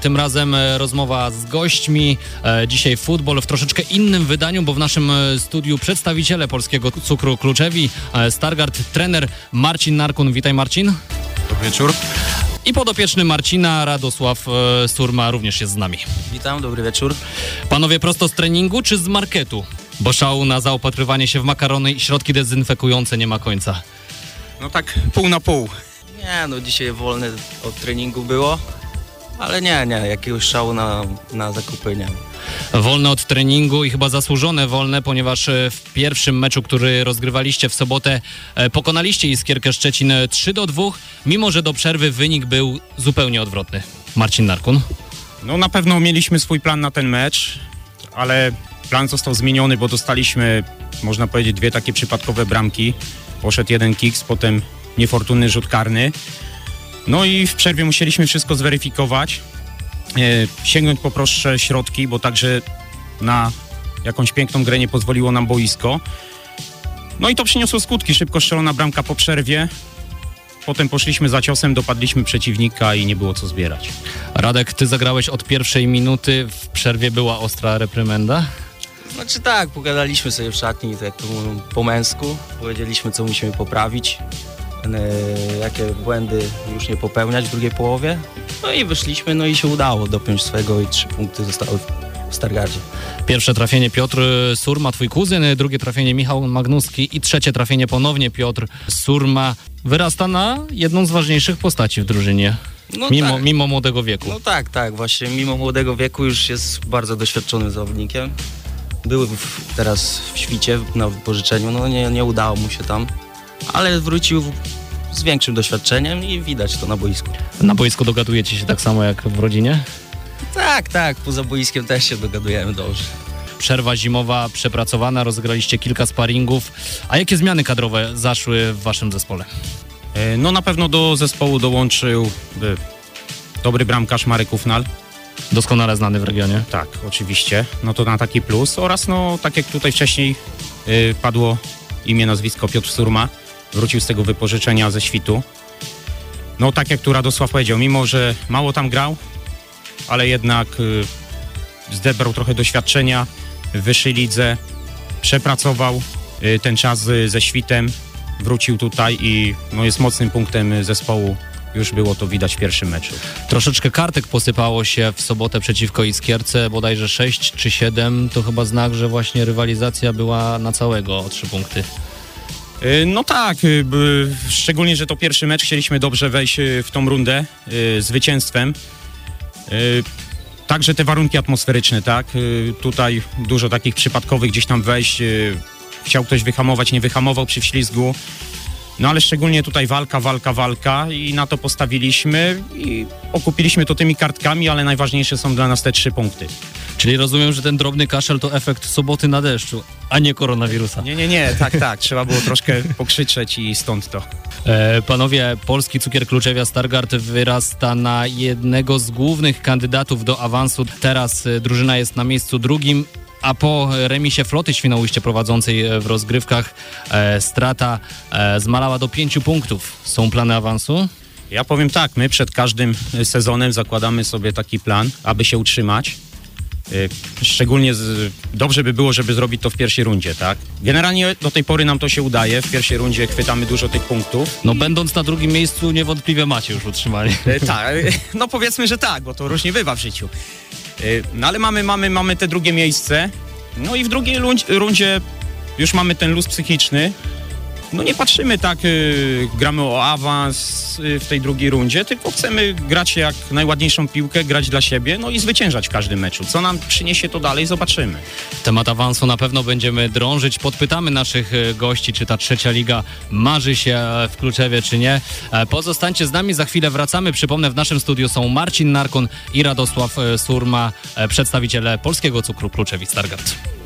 Tym razem rozmowa z gośćmi. Dzisiaj futbol w troszeczkę innym wydaniu, bo w naszym studiu przedstawiciele Polskiego Cukru Kluczewi, Stargard, trener Marcin Narkun. Witaj, Marcin. Dobry wieczór. I podopieczny Marcina, Radosław Surma, również jest z nami. Witam, dobry wieczór. Panowie, prosto z treningu czy z marketu? Bo szału na zaopatrywanie się w makarony i środki dezynfekujące nie ma końca. No tak, pół na pół. Nie, no dzisiaj wolne od treningu było, ale nie, jakiegoś szału na zakupy nie. Wolne od treningu i chyba zasłużone wolne, ponieważ w pierwszym meczu, który rozgrywaliście w sobotę, pokonaliście Iskierkę Szczecin 3-2, mimo że do przerwy wynik był zupełnie odwrotny. Marcin Narkun. No na pewno mieliśmy swój plan na ten mecz, ale plan został zmieniony, bo dostaliśmy, można powiedzieć, dwie takie przypadkowe bramki. Poszedł jeden kiks, potem niefortunny rzut karny. No i w przerwie musieliśmy wszystko zweryfikować, sięgnąć po prostsze środki, bo także na jakąś piękną grę nie pozwoliło nam boisko. No i to przyniosło skutki. Szybko strzelona bramka po przerwie. Potem poszliśmy za ciosem, dopadliśmy przeciwnika i nie było co zbierać. Radek, ty zagrałeś od pierwszej minuty. W przerwie była ostra reprymenda? Znaczy tak, pogadaliśmy sobie w szatni, tak po męsku. Powiedzieliśmy, co musimy poprawić, jakie błędy już nie popełniać w drugiej połowie. No i wyszliśmy, no i się udało dopiąć swego i 3 punkty zostały w Stargardzie. Pierwsze trafienie Piotr Surma, twój kuzyn, drugie trafienie Michał Magnuski i trzecie trafienie ponownie Piotr Surma. Wyrasta na jedną z ważniejszych postaci w drużynie, No mimo młodego wieku. No tak, właśnie mimo młodego wieku już jest bardzo doświadczonym zawodnikiem. Był teraz w Świcie na wypożyczeniu, no nie udało mu się tam, ale wrócił z większym doświadczeniem i widać to na boisku. Na boisku dogadujecie się tak samo jak w rodzinie? Tak, poza boiskiem też się dogadujemy dobrze. Przerwa zimowa przepracowana, rozegraliście kilka sparingów. A jakie zmiany kadrowe zaszły w waszym zespole? No na pewno do zespołu dołączył dobry bramkarz Marek Ufnal. Doskonale znany w regionie. Tak, oczywiście. No to na taki plus. Oraz no tak jak tutaj wcześniej padło imię, nazwisko Piotr Surma. Wrócił z tego wypożyczenia ze Świtu. No tak jak tu Radosław powiedział, mimo że mało tam grał, ale jednak zdebrał trochę doświadczenia w wyższej lidze, przepracował ten czas ze Świtem, wrócił tutaj i no, jest mocnym punktem zespołu. Już było to widać w pierwszym meczu. Troszeczkę kartek posypało się w sobotę przeciwko Iskierce, bodajże 6 czy 7. To chyba znak, że właśnie rywalizacja była na całego o 3 punkty. No tak, szczególnie, że to pierwszy mecz, chcieliśmy dobrze wejść w tą rundę zwycięstwem. Także te warunki atmosferyczne, tak, tutaj dużo takich przypadkowych gdzieś tam wejść, chciał ktoś wyhamować, nie wyhamował przy wślizgu. No ale szczególnie tutaj walka i na to postawiliśmy i okupiliśmy to tymi kartkami, ale najważniejsze są dla nas te 3 punkty. Czyli rozumiem, że ten drobny kaszel to efekt soboty na deszczu, a nie koronawirusa. Nie, tak, trzeba było troszkę pokrzyczeć i stąd to. Panowie, Polski Cukier Kluczewia Stargard wyrasta na jednego z głównych kandydatów do awansu. Teraz drużyna jest na miejscu drugim, a po remisie Floty Świnoujście prowadzącej w rozgrywkach strata zmalała do 5 punktów. Są plany awansu? Ja powiem tak, my przed każdym sezonem zakładamy sobie taki plan, aby się utrzymać. Szczególnie dobrze by było, żeby zrobić to w pierwszej rundzie, tak? Generalnie do tej pory nam to się udaje. W pierwszej rundzie chwytamy dużo tych punktów. No będąc na drugim miejscu niewątpliwie macie już utrzymanie. Tak, no powiedzmy, że tak, bo to różnie bywa w życiu. No ale mamy te drugie miejsce. No i w drugiej rundzie już mamy ten luz psychiczny. No nie patrzymy tak, gramy o awans w tej drugiej rundzie, tylko chcemy grać jak najładniejszą piłkę, grać dla siebie, no i zwyciężać w każdym meczu. Co nam przyniesie to dalej, zobaczymy. Temat awansu na pewno będziemy drążyć. Podpytamy naszych gości, czy ta trzecia liga marzy się w Kluczewie, czy nie. Pozostańcie z nami, za chwilę wracamy. Przypomnę, w naszym studiu są Marcin Narkun i Radosław Surma, przedstawiciele Polskiego Cukru Kluczewi Stargard.